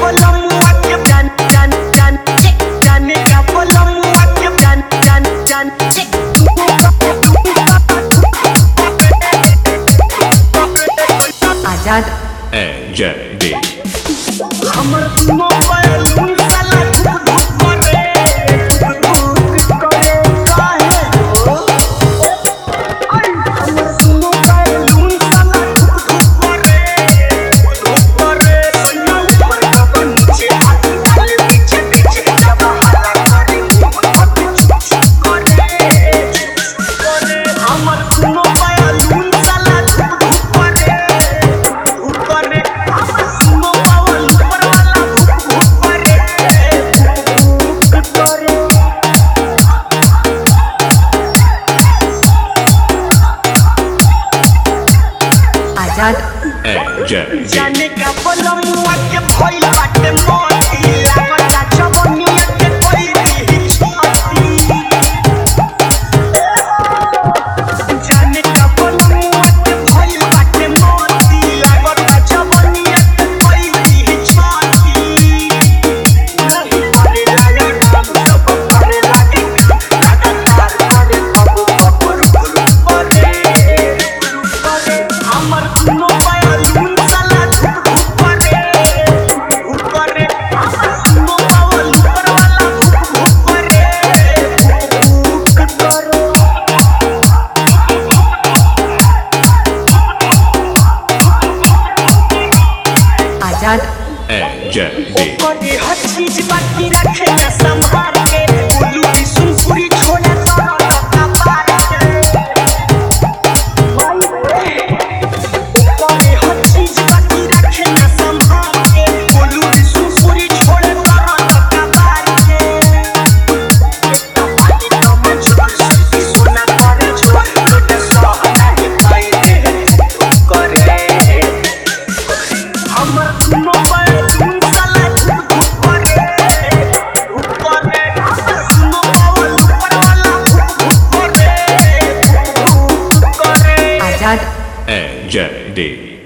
आजाद AJD जाने का बलमुआ के भइल बाटे मोती लागता जवनिया के कोई दी छोटी जाने का बलमुआ के भइल बाटे मोती लागता जवनिया के कोई दी छोटी नहीं पारे लागे काम सब पारे लागे लगातार करे कबूतर करे हमर सुनो AJD हर चीज बाकी रखे न संभाल के उल्लू भी सुनपुरी छोड़ा सारा का पार के हर चीज बाकी रखे न संभाल के उल्लू भी सुनपुरी छोड़ा सारा का पार के हम छोड़ सकती सोना करे छोड़ लुट सोना ही पाई दे करे हमर मोबाइल AJD